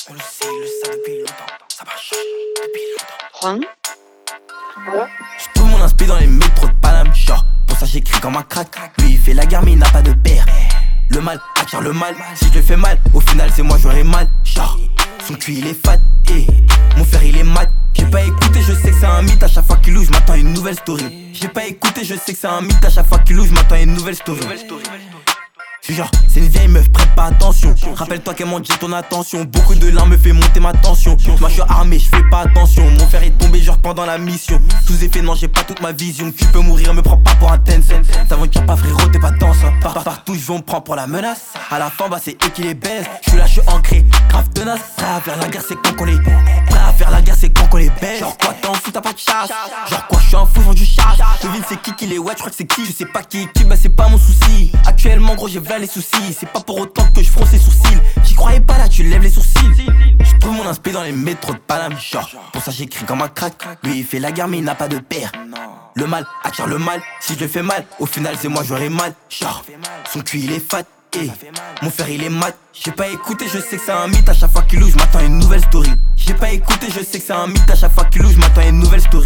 On le sait, il le sait depuis longtemps. Ça marche depuis longtemps. Juan. J'trouve mon inspi dans les métros de Paname. Genre, pour ça j'écris comme un crack. Lui il fait la guerre mais il n'a pas de père. Le mal attire le mal. Si je le fais mal, au final c'est moi j'aurai mal. Genre, son cul il est fat. Mon frère il est mat. J'ai pas écouté, je sais que c'est un mythe. À chaque fois qu'il loue, je m'attends à une nouvelle story. J'ai pas écouté, je sais que c'est un mythe. À chaque fois qu'il loue, je m'attends à une nouvelle story. Je genre, c'est une vieille meuf, prête pas attention. Rappelle-toi qu'elle m'en dit ton attention. Beaucoup de larmes me fait monter ma tension. Moi je suis armé, je fais pas attention. Mon frère est tombé genre pendant la mission. Sous effet, non, j'ai pas toute ma vision. Tu peux mourir, me prends pas pour un Tencent. T'aventure pas frérot, t'es pas dense. Partout je vais, on me prend pour la menace. À la fin, bah c'est eux qui les baisent. Je suis là, je suis ancré, grave tenace. Prêt à faire la guerre, c'est quand qu'on les prêt à faire la guerre, c'est quand qu'on les baise. Genre quoi, t'en fous, t'as pas de chasse. Genre quoi, je suis un fou, j'en du charge. Devine c'est qui les ouais, je crois que c'est qui. Je sais pas qui est qui, bah c'est pas mon souci. Actuellement, gros, j'ai v'là les soucis. C'est pas pour autant que je fronce les sourcils. J'y croyais pas là, tu lèves les sourcils. Je trouve mon inspi dans les métros de Paname. Genre, pour ça j'écris comme un crack. Lui il fait la guerre mais il n'a pas de père. Le mal attire le mal. Si je le fais mal, au final c'est moi j'aurai mal. Genre, son cul il est fat. Mon frère il est mat. J'ai pas écouté, je sais que c'est un mythe. À chaque fois qu'il loue, je m'attends à une nouvelle story. J'ai pas écouté, je sais que c'est un mythe. À chaque fois qu'il loue, je m'attends à une nouvelle story.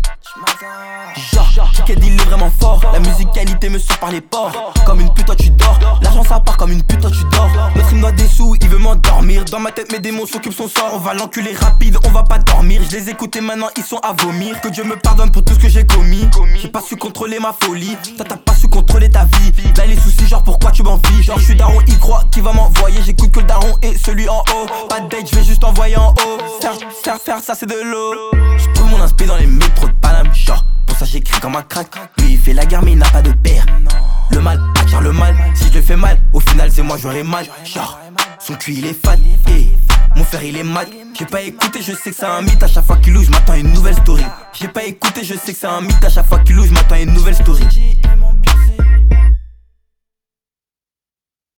Genre, Kiked il est vraiment fort. La musicalité me sort par les pores. Comme une pute toi tu dors. L'argent ça part comme une pute toi tu dors. Notre il me doit des sous, il veut m'endormir. Dans ma tête mes démons s'occupent son sort. On va l'enculer rapide, on va pas dormir. Je les écoute et maintenant ils sont à vomir. Que Dieu me pardonne pour tout ce que j'ai commis. J'ai pas su contrôler ma folie. Toi t'as pas su contrôler ta vie. Là les soucis genre pourquoi tu m'envies. Genre je suis daron, il croit qu'il va m'envoyer. J'écoute que le daron et celui en haut. Pas de date, je vais juste envoyer en haut. Faire ça c'est de l'eau. Je trouve mon inspi dans les métros de Paname. Genre, pour ça j'écris comme un crack. Lui il fait la guerre mais il n'a pas de père. Le mal attire le mal. Si je le fais mal, au final c'est moi j'aurai mal. Genre, son cul il est fat. Mon frère il est mat. J'ai pas écouté, je sais que c'est un mythe. À chaque fois qu'il loue, je m'attends à une nouvelle story. J'ai pas écouté, je sais que c'est un mythe. À chaque fois qu'il loue, je m'attends à une nouvelle story.